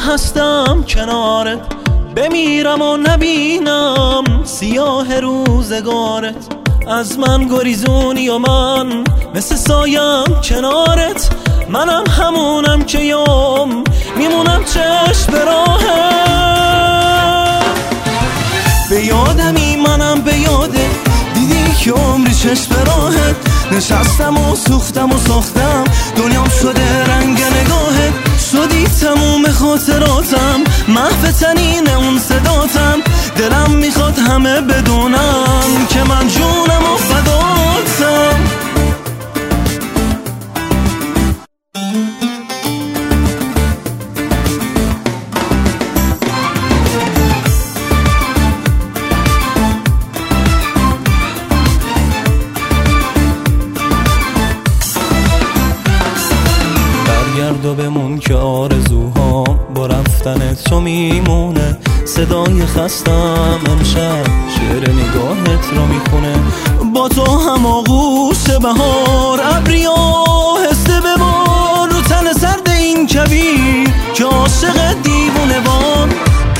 هستم کنارت، بمیرم و نبینم سیاه روزگارت. از من گریزونی و من مثل سایم کنارت، منم همونم که یوم میمونم چشم به راهت. به یادمی منم به یادت، دیدی که عمری چشم به راهت. نشستم و سوختم و ساختم، دنیام شده رنگ نگاهت. شدی تموم خاطراتم، محو تنین اون صداتم. دلم میخواد همه بدونم که من جونم و فداتم. برگرد و بمون که آرزوها با رفتن تو میمونه. صدای خستم امشب شعر نگاهت رو میخونه. با تو هم آغوش بهار، ابری و هسته ببار رو تن سرد این کویر که عاشق دیوونه وام.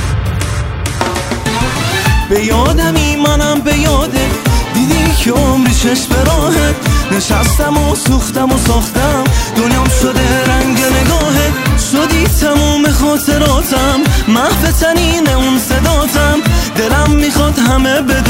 به یادمی منم به یادت، دیدی که عمری چشم به راهت. نشستم و سوختم و ساختم، دنیام شده رنگ نگاهت. شدی تموم خاطراتم، محو تنین اون صداتم. دلم میخواد همه